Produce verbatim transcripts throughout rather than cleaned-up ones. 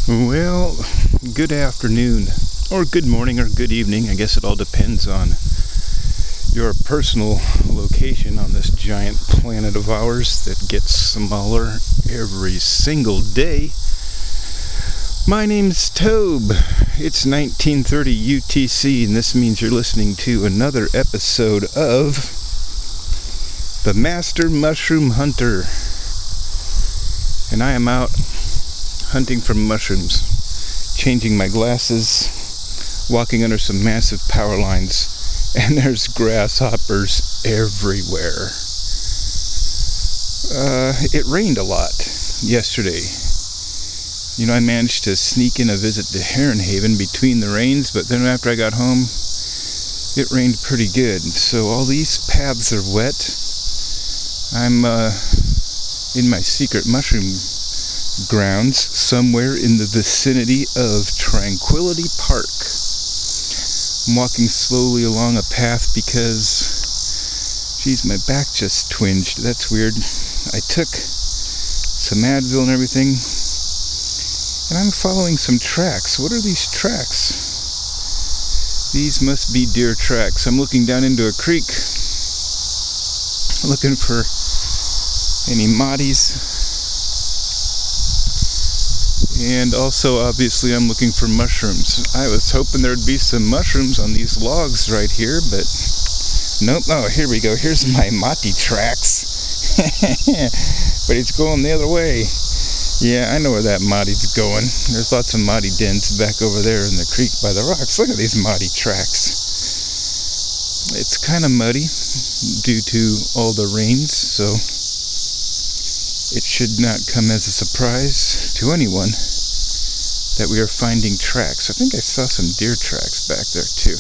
Well, good afternoon, or good morning, or good evening. I guess it all depends on your personal location on this giant planet of ours that gets smaller every single day. My name's Tobe. It's nineteen thirty U T C, and this means you're listening to another episode of The Master Mushroom Hunter. And I am out hunting for mushrooms, changing my glasses, walking under some massive power lines, and there's grasshoppers everywhere. Uh, it rained a lot yesterday. You know, I managed to sneak in a visit to Heron Haven between the rains, but then after I got home, it rained pretty good. So all these paths are wet. I'm uh, in my secret mushroom grounds somewhere in the vicinity of Tranquility Park. I'm walking slowly along a path because, geez, my back just twinged. That's weird. I took some Advil and everything, and I'm following some tracks. What are these tracks? These must be deer tracks. I'm looking down into a creek, looking for any motties. And also, obviously, I'm looking for mushrooms. I was hoping there'd be some mushrooms on these logs right here, but nope. Oh, here we go. Here's my mati tracks. But it's going the other way. Yeah, I know where that mati's going. There's lots of mati dens back over there in the creek by the rocks. Look at these mati tracks. It's kind of muddy due to all the rains, so it should not come as a surprise to anyone that we are finding tracks. I think I saw some deer tracks back there too.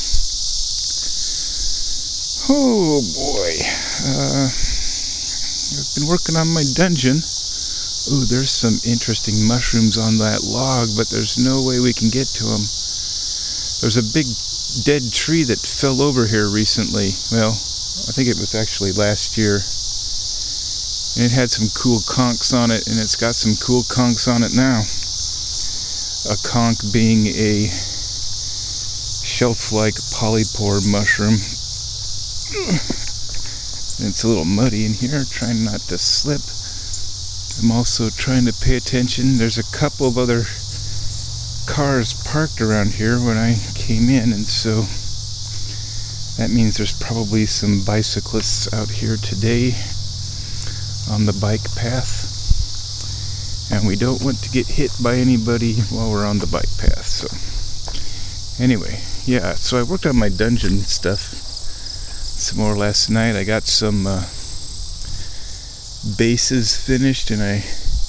Oh boy. Uh, I've been working on my dungeon. Ooh, there's some interesting mushrooms on that log, but there's no way we can get to them. There's a big dead tree that fell over here recently. Well, I think it was actually last year. And it had some cool conchs on it, and it's got some cool conchs on it now. A conch being a shelf-like polypore mushroom. And it's a little muddy in here, trying not to slip. I'm also trying to pay attention. There's a couple of other cars parked around here when I came in, and so that means there's probably some bicyclists out here today on the bike path, and we don't want to get hit by anybody while we're on the bike path. So anyway, yeah, so I worked on my dungeon stuff some more last night. I got some uh, bases finished, and I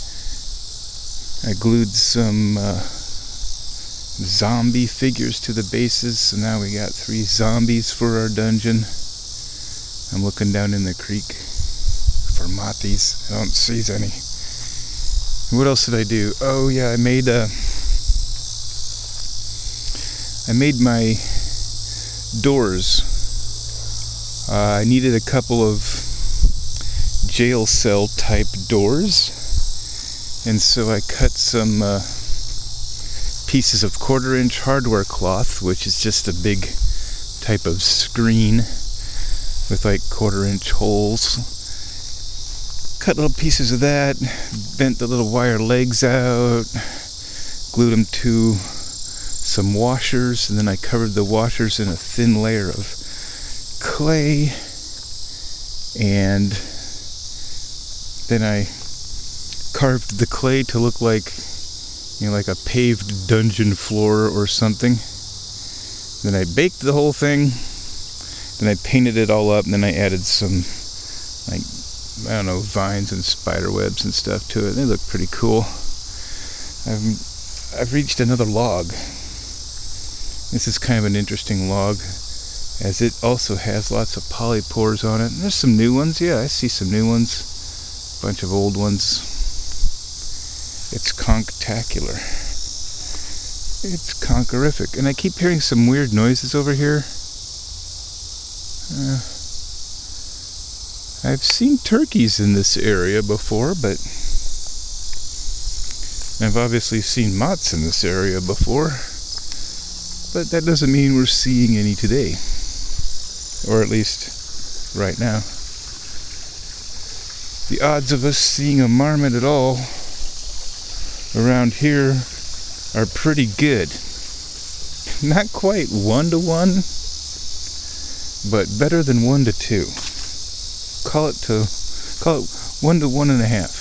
I glued some uh, zombie figures to the bases, so now we got three zombies for our dungeon. I'm looking down in the creek for matis. I don't see any. What else did I do? Oh yeah, I made uh I made my doors. Uh, I needed a couple of jail cell type doors, and so I cut some uh, pieces of quarter inch hardware cloth, which is just a big type of screen with like quarter inch holes. Cut little pieces of that, bent the little wire legs out, glued them to some washers, and then I covered the washers in a thin layer of clay, and then I carved the clay to look like, you know, like a paved dungeon floor or something. Then I baked the whole thing, then I painted it all up, and then I added some, like, I don't know, vines and spider webs and stuff to it. They look pretty cool. I've, I've reached another log. This is kind of an interesting log, as it also has lots of polypores on it. And there's some new ones. Yeah, I see some new ones. A bunch of old ones. It's conchtacular. It's concherific. And I keep hearing some weird noises over here. Uh, I've seen turkeys in this area before, but I've obviously seen moths in this area before, but that doesn't mean we're seeing any today, or at least right now. The odds of us seeing a marmot at all around here are pretty good. Not quite one to one, but better than one to two. Call it to call it one to one and a half.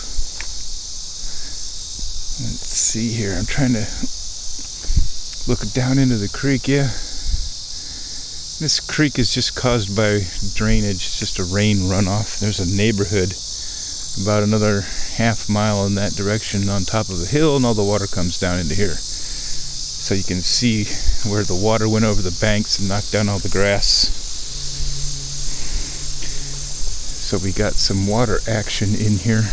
Let's see here. I'm trying to look down into the creek. Yeah, this creek is just caused by drainage. It's just a rain runoff. There's a neighborhood about another half mile in that direction on top of the hill, and all the water comes down into here. So you can see where the water went over the banks and knocked down all the grass. So we got some water action in here.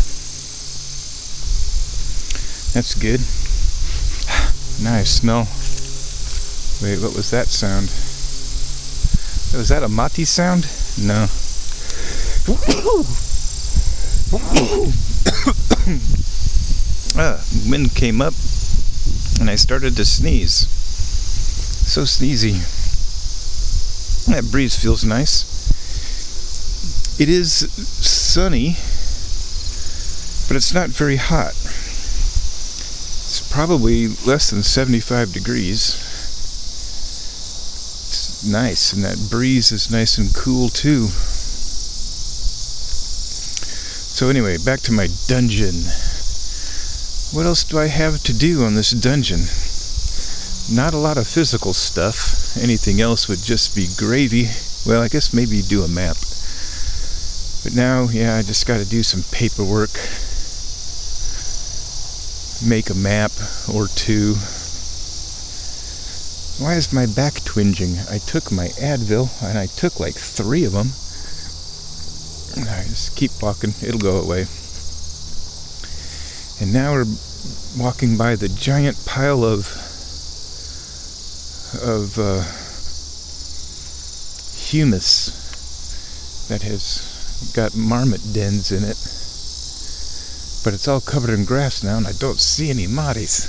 That's good. Now I smell. Wait, what was that sound? Was that a mati sound? No. ah, wind came up and I started to sneeze. So sneezy. That breeze feels nice. It is sunny, but it's not very hot. It's probably less than seventy-five degrees. It's nice, and that breeze is nice and cool too. So anyway, back to my dungeon. What else do I have to do on this dungeon? Not a lot of physical stuff. Anything else would just be gravy. Well, I guess maybe do a map. But now, yeah, I just got to do some paperwork. Make a map or two. Why is my back twinging? I took my Advil, and I took like three of them. I just keep walking, it'll go away. And now we're walking by the giant pile of of uh, humus that has got marmot dens in it. But it's all covered in grass now, and I don't see any matis.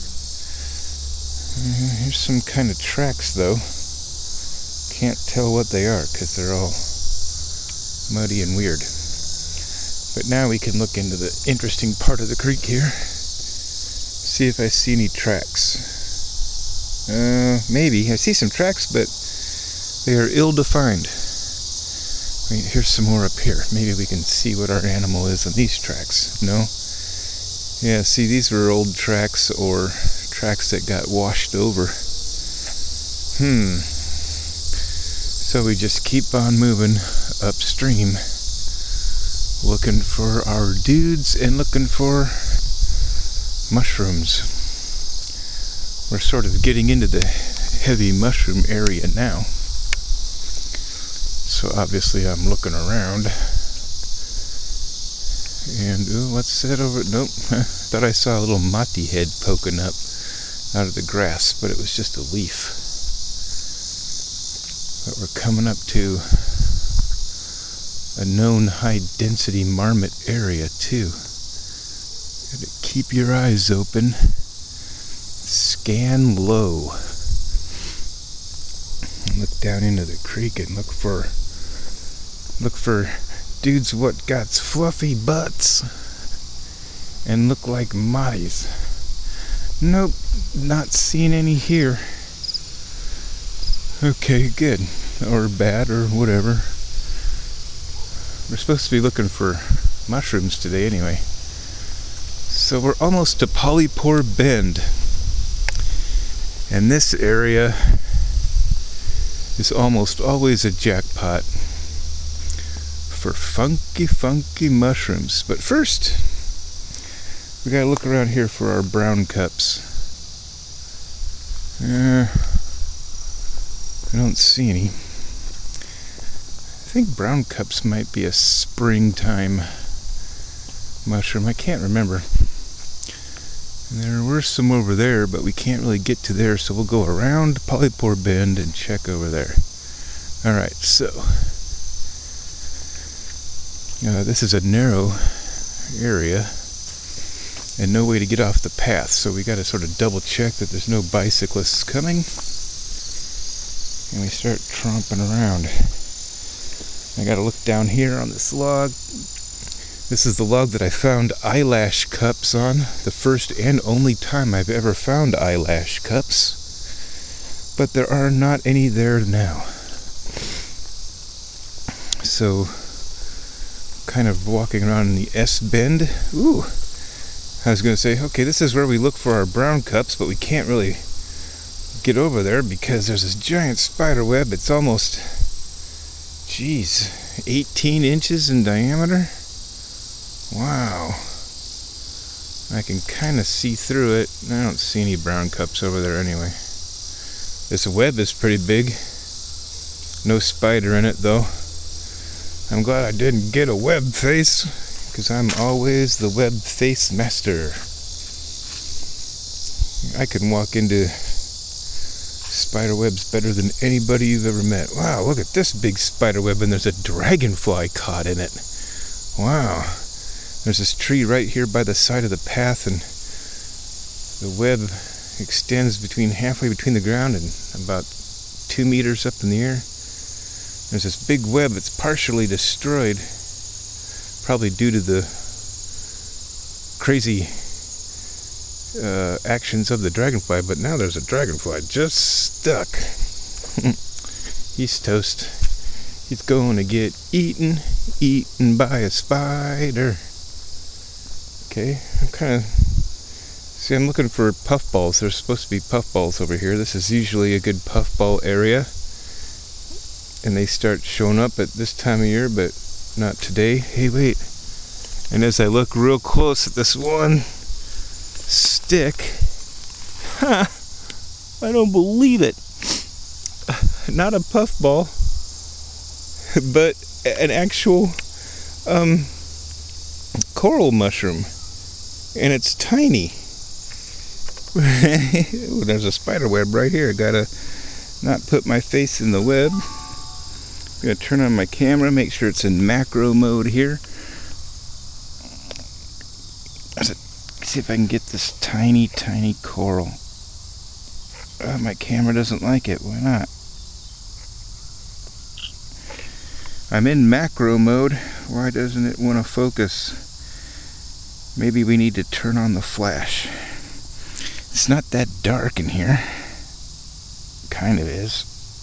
Uh, here's some kind of tracks, though. Can't tell what they are, because they're all muddy and weird. But now we can look into the interesting part of the creek here. See if I see any tracks. Uh, maybe. I see some tracks, but they are ill-defined. Wait, here's some more up here. Maybe we can see what our animal is on these tracks. No? Yeah, see, these were old tracks or tracks that got washed over. Hmm. So we just keep on moving upstream, looking for our dudes and looking for mushrooms. We're sort of getting into the heavy mushroom area now. So obviously I'm looking around. And, oh, what's that over? Nope. Thought I saw a little mati head poking up out of the grass, but it was just a leaf. But we're coming up to a known high-density marmot area, too. Gotta keep your eyes open. Scan low. Look down into the creek and look for look for dudes what got fluffy butts and look like matis. Nope, not seeing any here. Okay, good. Or bad, or whatever. We're supposed to be looking for mushrooms today anyway. So we're almost to Polypore Bend. And this area is almost always a jackpot for funky, funky mushrooms. But first, we gotta look around here for our brown cups. Uh, I don't see any. I think brown cups might be a springtime mushroom. I can't remember. There were some over there, but we can't really get to there, so we'll go around Polypore Bend and check over there. Alright, so uh, this is a narrow area, and no way to get off the path, so we got to sort of double check that there's no bicyclists coming, and we start tromping around. I got to look down here on this log. This is the log that I found eyelash cups on, the first and only time I've ever found eyelash cups, but there are not any there now. So, kind of walking around in the S-bend. Ooh, I was going to say, okay, this is where we look for our brown cups, but we can't really get over there because there's this giant spider web. It's almost, geez, eighteen inches in diameter. Wow. I can kind of see through it. I don't see any brown cups over there anyway. This web is pretty big. No spider in it though. I'm glad I didn't get a web face, because I'm always the web face master. I can walk into spider webs better than anybody you've ever met. Wow, look at this big spider web, and there's a dragonfly caught in it. Wow. There's this tree right here by the side of the path, and the web extends between halfway between the ground and about two meters up in the air. There's this big web that's partially destroyed, probably due to the crazy uh, actions of the dragonfly, but now there's a dragonfly just stuck. He's toast. He's going to get eaten, eaten by a spider. Okay, I'm kind of, see, I'm looking for puffballs. There's supposed to be puffballs over here. This is usually a good puffball area, and they start showing up at this time of year, but not today. Hey, wait. And as I look real close at this one stick, ha! I don't believe it. Not a puffball, but an actual um, coral mushroom. And it's tiny. Ooh, there's a spider web right here. Gotta not put my face in the web. I'm gonna turn on my camera, make sure it's in macro mode here. See if I can get this tiny, tiny coral. Oh, my camera doesn't like it. Why not? I'm in macro mode. Why doesn't it want to focus? Maybe we need to turn on the flash. It's not that dark in here. Kind of is.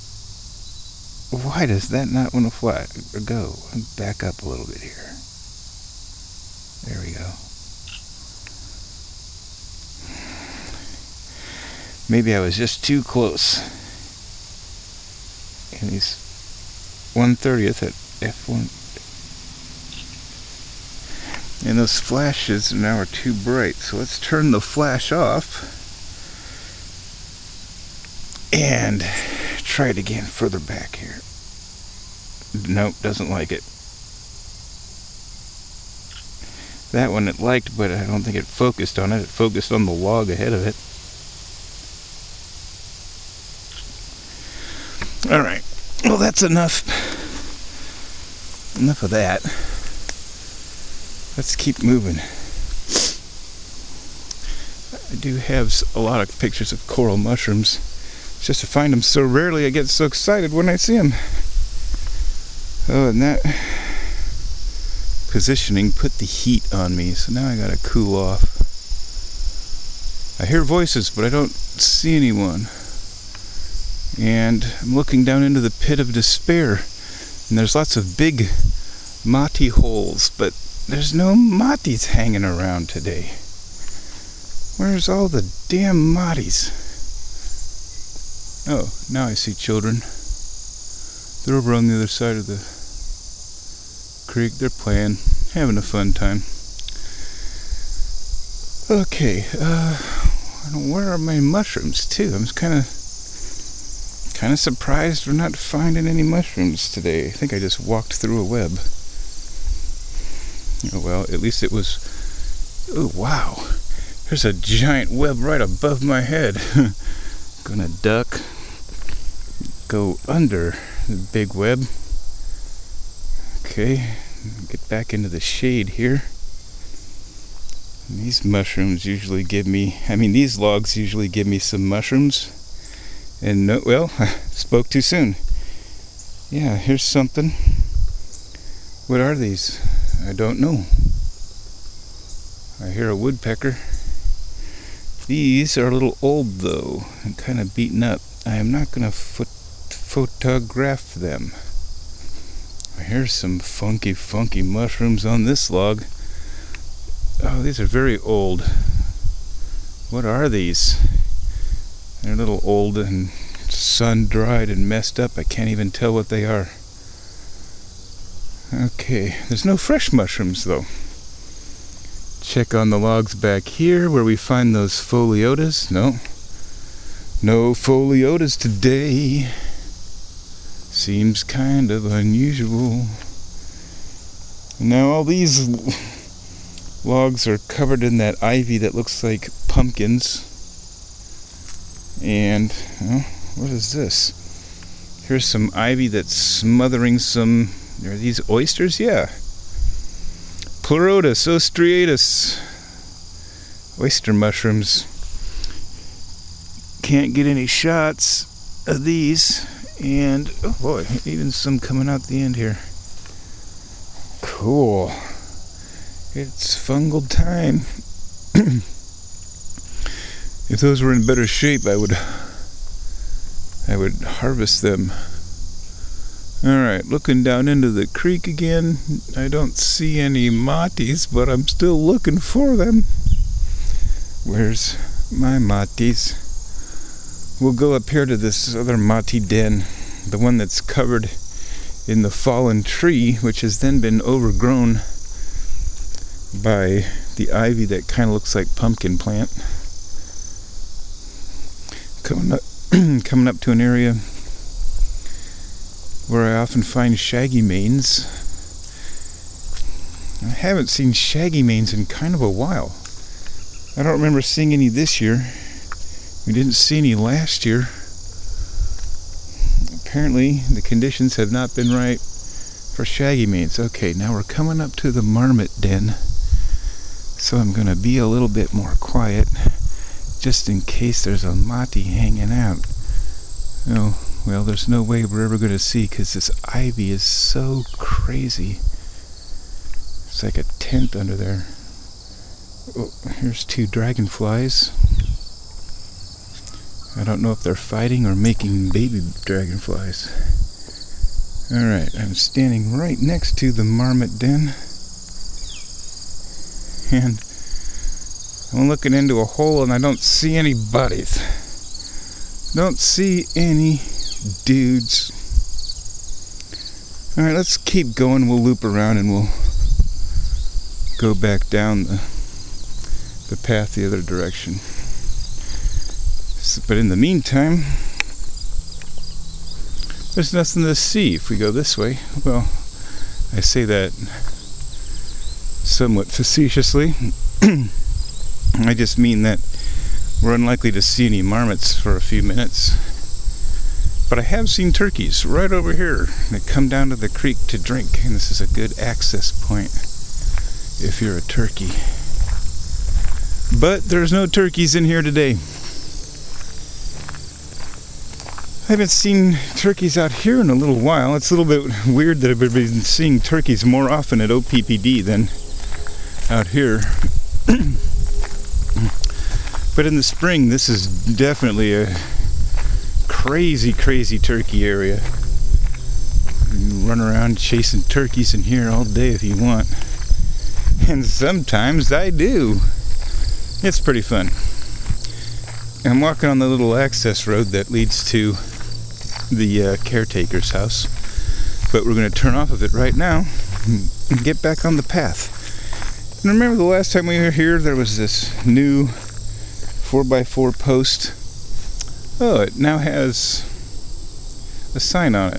Why does that not want to fly or go? Back up a little bit here. There we go. Maybe I was just too close. And he's one thirtieth at F one. And those flashes now are too bright. So let's turn the flash off. And try it again further back here. Nope, doesn't like it. That one it liked, but I don't think it focused on it. It focused on the log ahead of it. Alright, well that's enough. Enough of that. Let's keep moving. I do have a lot of pictures of coral mushrooms. It's just to find them so rarely, I get so excited when I see them. Oh, and that positioning put the heat on me, so now I gotta cool off. I hear voices, but I don't see anyone. And I'm looking down into the pit of despair, and there's lots of big mati holes, but there's no matis hanging around today. Where's all the damn matis? Oh, now I see children. They're over on the other side of the creek. They're playing, having a fun time. Okay, uh, where are my mushrooms too? I'm kind of kind of surprised we're not finding any mushrooms today. I think I just walked through a web. Oh well, at least it was... Oh wow, there's a giant web right above my head. Gonna duck, go under the big web. Okay, get back into the shade here. These mushrooms usually give me, I mean, these logs usually give me some mushrooms. And no, well, I spoke too soon. Yeah, here's something. What are these? I don't know. I hear a woodpecker. These are a little old though, and kind of beaten up. I am not going to pho- photograph them. Here's some funky, funky mushrooms on this log. Oh, these are very old. What are these? They're a little old and sun-dried and messed up. I can't even tell what they are. Okay, there's no fresh mushrooms though. Check on the logs back here where we find those Pholiotas. No. No Pholiotas today. Seems kind of unusual. Now all these logs are covered in that ivy that looks like pumpkins. And, oh, what is this? Here's some ivy that's smothering some... Are these oysters? Yeah. Pleurotus ostriatus. Oyster mushrooms. Can't get any shots of these. And, oh boy, even some coming out the end here. Cool. It's fungal time. If those were in better shape, I would I would harvest them. Alright, looking down into the creek again. I don't see any matis, but I'm still looking for them. Where's my matis? We'll go up here to this other mati den, the one that's covered in the fallen tree, which has then been overgrown by the ivy that kind of looks like pumpkin plant. Coming up, coming up to an area where I often find shaggy manes. I haven't seen shaggy manes in kind of a while. I don't remember seeing any this year. We didn't see any last year. Apparently, the conditions have not been right for shaggy manes. Okay, now we're coming up to the marmot den. So I'm going to be a little bit more quiet, just in case there's a mati hanging out. Oh, well, there's no way we're ever going to see, because this ivy is so crazy. It's like a tent under there. Oh, here's two dragonflies. I don't know if they're fighting or making baby dragonflies. Alright, I'm standing right next to the marmot den. And I'm looking into a hole and I don't see any buddies. Don't see any dudes. Alright, let's keep going. We'll loop around and we'll go back down the, the path the other direction. So, but in the meantime, there's nothing to see if we go this way. Well, I say that somewhat facetiously. I just mean that we're unlikely to see any marmots for a few minutes. But I have seen turkeys right over here that come down to the creek to drink, and this is a good access point if you're a turkey. But there's no turkeys in here today. I haven't seen turkeys out here in a little while. It's a little bit weird that I've been seeing turkeys more often at O P P D than out here. But in the spring, this is definitely a crazy, crazy turkey area. You can run around chasing turkeys in here all day if you want. And sometimes I do. It's pretty fun. I'm walking on the little access road that leads to the uh, caretaker's house, but we're going to turn off of it right now and get back on the path. And remember the last time we were here, there was this new four by four post. Oh, it now has a sign on it.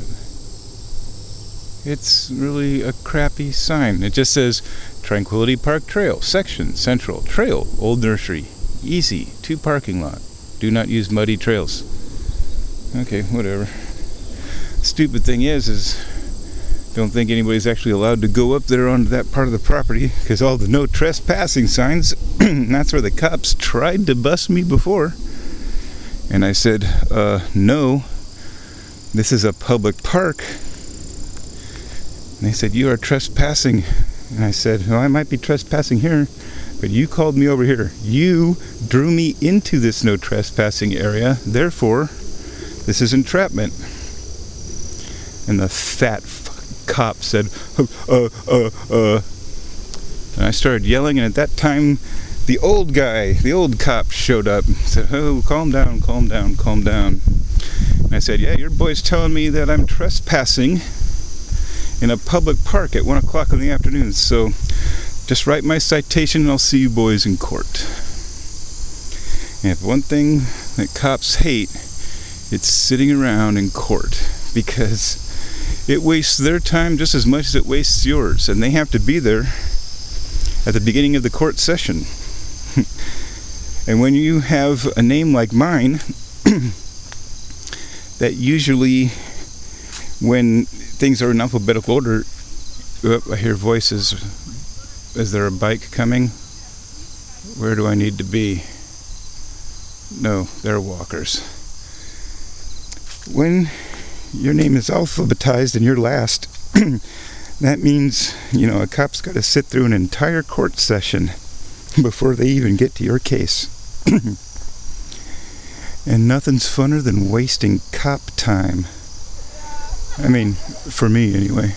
It's really a crappy sign. It just says Tranquility Park Trail, section, central, trail, old nursery, easy, two parking lot. Do not use muddy trails. Okay, whatever. Stupid thing is, is Don't think anybody's actually allowed to go up there onto that part of the property because all the no trespassing signs. That's where the cops tried to bust me before. And I said, uh, no, this is a public park. And they said, you are trespassing. And I said, well, I might be trespassing here, but you called me over here. You drew me into this no trespassing area. Therefore, this is entrapment. And the fat fucking cop said, uh, uh, uh. And I started yelling, and at that time, the old guy, the old cop showed up and said, oh, calm down, calm down, calm down. And I said, yeah, your boy's telling me that I'm trespassing in a public park at one o'clock in the afternoon. So just write my citation and I'll see you boys in court. And if one thing that cops hate, it's sitting around in court, because it wastes their time just as much as it wastes yours. And they have to be there at the beginning of the court session. And when you have a name like mine, that usually when things are in alphabetical order, oh, I hear voices. Is there a bike coming? Where do I need to be? No, they're walkers. When your name is alphabetized and you're last, that means, you know, a cop's got to sit through an entire court session before they even get to your case. And nothing's funner than wasting cop time. I mean, for me anyway.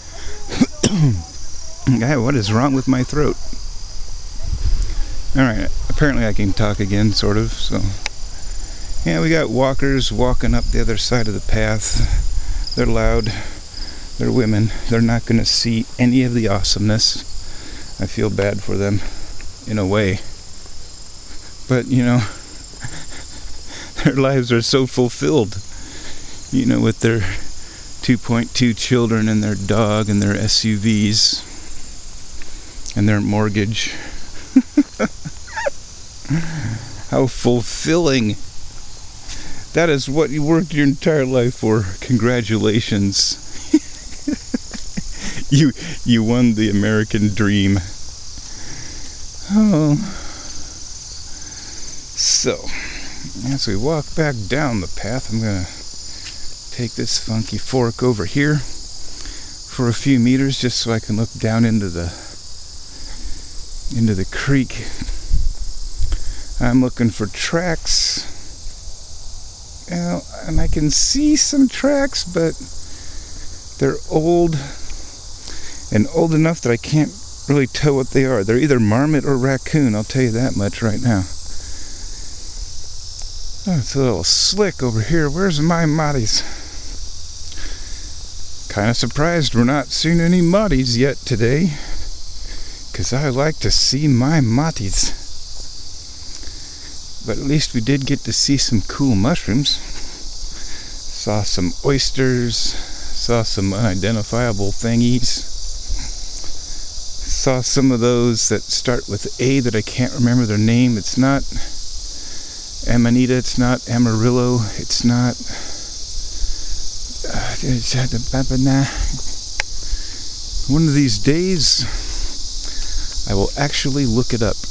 God, what is wrong with my throat? Alright, apparently I can talk again, sort of, so. Yeah, we got walkers walking up the other side of the path. They're loud. They're women. They're not going to see any of the awesomeness. I feel bad for them, in a way. But, you know, their lives are so fulfilled. You know, with their two point two children and their dog and their S U Vs and their mortgage. How fulfilling. That is what you worked your entire life for. Congratulations. you you won the American dream. Oh. So, as we walk back down the path, I'm going to take this funky fork over here for a few meters just so I can look down into the into the creek. I'm looking for tracks. Well, and I can see some tracks, but they're old and old enough that I can't really tell what they are. They're either marmot or raccoon, I'll tell you that much right now. Oh, it's a little slick over here. Where's my motties? Kind of surprised we're not seeing any motties yet today, because I like to see my motties. But at least we did get to see some cool mushrooms. Saw some oysters. Saw some unidentifiable thingies. Saw some of those that start with A that I can't remember their name. It's not Amanita, it's not Amarillo, it's not uh, one of these days I will actually look it up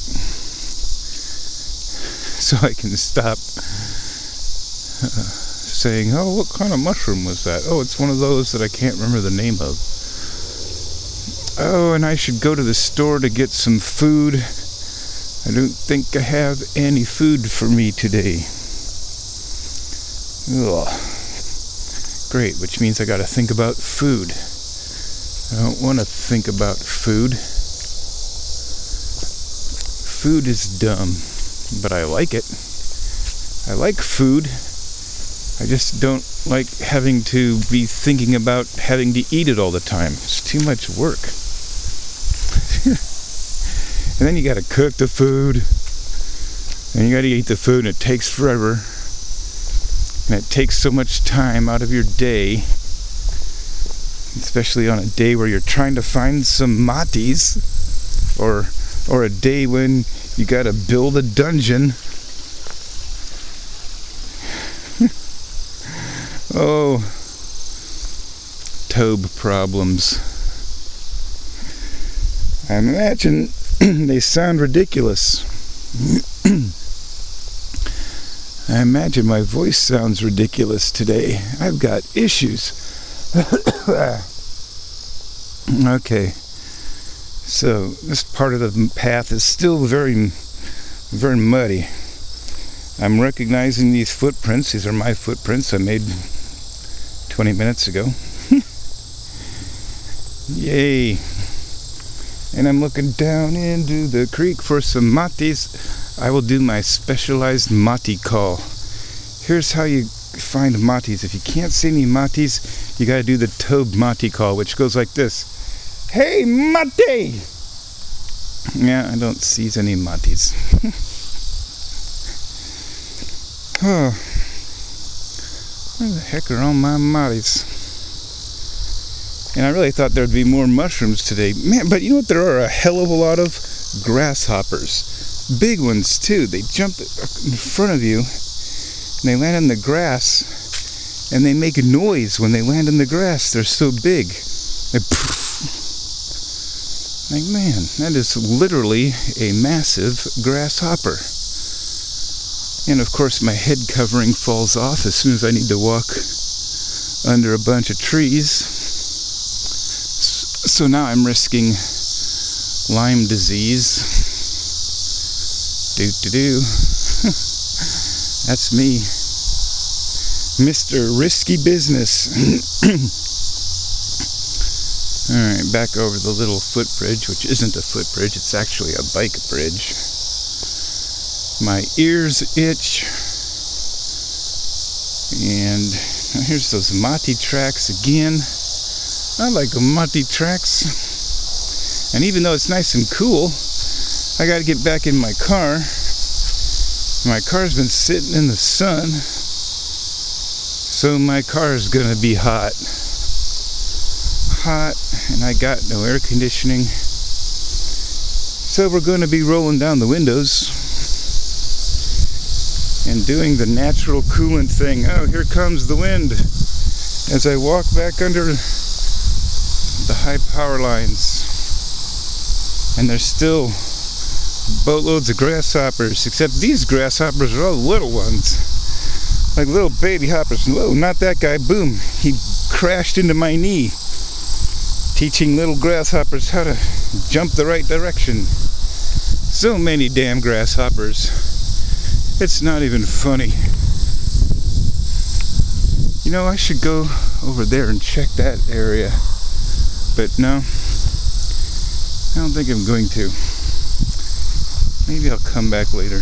so I can stop uh, saying, oh, what kind of mushroom was that? Oh, it's one of those that I can't remember the name of. Oh, and I should go to the store to get some food. I don't think I have any food for me today. Ugh. Great, which means I gotta think about food. I don't want to think about food. Food is dumb, but I like it. I like food. I just don't like having to be thinking about having to eat it all the time. It's too much work. And then you gotta cook the food, and you gotta eat the food, and it takes forever, and it takes so much time out of your day, especially on a day where you're trying to find some matis, or or a day when you gotta build a dungeon. Oh, Tobe problems. I imagine they sound ridiculous. I imagine my voice sounds ridiculous today. I've got issues. Okay. So, this part of the path is still very, very muddy. I'm recognizing these footprints. These are my footprints I made twenty minutes ago. Yay. And I'm looking down into the creek for some matis. I will do my specialized mati call. Here's how you find matis. If you can't see any matis, you gotta do the Tobe mati call, which goes like this. Hey, mati! Yeah, I don't seize any matis. Oh. Where the heck are all my matis? And I really thought there'd be more mushrooms today. Man, but you know what? There are a hell of a lot of grasshoppers. Big ones, too. They jump in front of you, and they land in the grass, and they make a noise when they land in the grass. They're so big. They poof. Like, man, that is literally a massive grasshopper. And, of course, my head covering falls off as soon as I need to walk under a bunch of trees. So now I'm risking Lyme disease. Do do do. That's me, Mister Risky Business. Alright, back over the little footbridge, which isn't a footbridge, it's actually a bike bridge. My ears itch. And here's those mati tracks again. I like the mati tracks. And even though it's nice and cool, I gotta get back in my car. My car's been sitting in the sun, so my car's gonna be hot. Hot, and I got no air conditioning. So we're gonna be rolling down the windows and doing the natural coolant thing. Oh, here comes the wind as I walk back under the high power lines. And there's still boatloads of grasshoppers, except these grasshoppers are all little ones, like little baby hoppers. Whoa, not that guy. Boom, he crashed into my knee, teaching little grasshoppers how to jump the right direction. So many damn grasshoppers, it's not even funny. You know, I should go over there and check that area, but no, I don't think I'm going to. Maybe I'll come back later.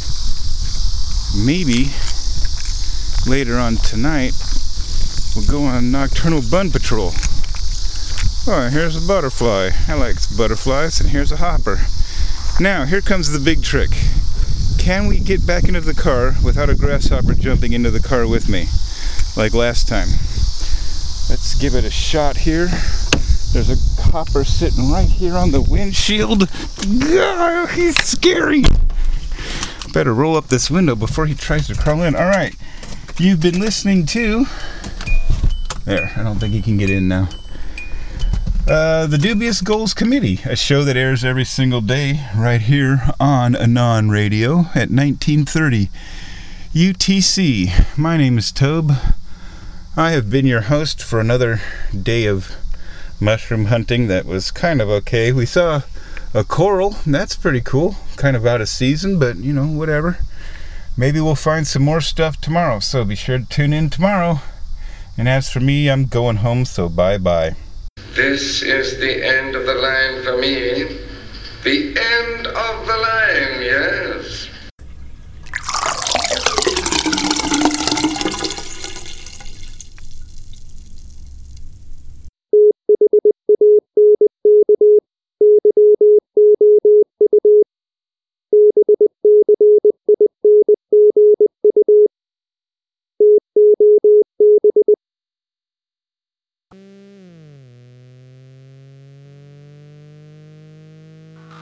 Maybe later on tonight we'll go on nocturnal bun patrol. Oh, here's a butterfly. I like butterflies, and here's a hopper. Now, here comes the big trick. Can we get back into the car without a grasshopper jumping into the car with me, like last time? Let's give it a shot here. There's a hopper sitting right here on the windshield. Gah, he's scary. Better roll up this window before he tries to crawl in. All right, you've been listening to... There, I don't think he can get in now. Uh, the Dubious Goals Committee, a show that airs every single day right here on Anon Radio at nineteen thirty U T C. My name is Tobe. I have been your host for another day of mushroom hunting that was kind of okay. We saw a coral. That's pretty cool. Kind of out of season, but you know, whatever. Maybe we'll find some more stuff tomorrow, so be sure to tune in tomorrow. And as for me, I'm going home, so bye-bye. This is the end of the line for me. The end of the line.